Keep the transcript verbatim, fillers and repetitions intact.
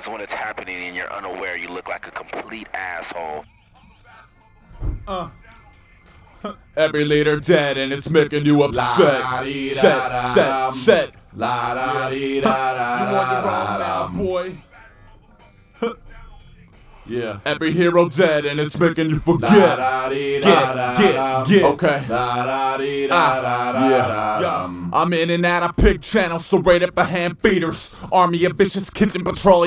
sometimes when it's happening and you're unaware, you look like a complete asshole. Uh. Every leader dead and it's making you upset. Set, set, set. La da dee Huh. da da You on your own now, boy. Huh. Yeah. Every hero dead and it's making you forget. Get, get, get. Okay. Ah, yeah. Yeah. I'm in and out of pig channels, so right up the hand feeders. Army of vicious kitchen patrol.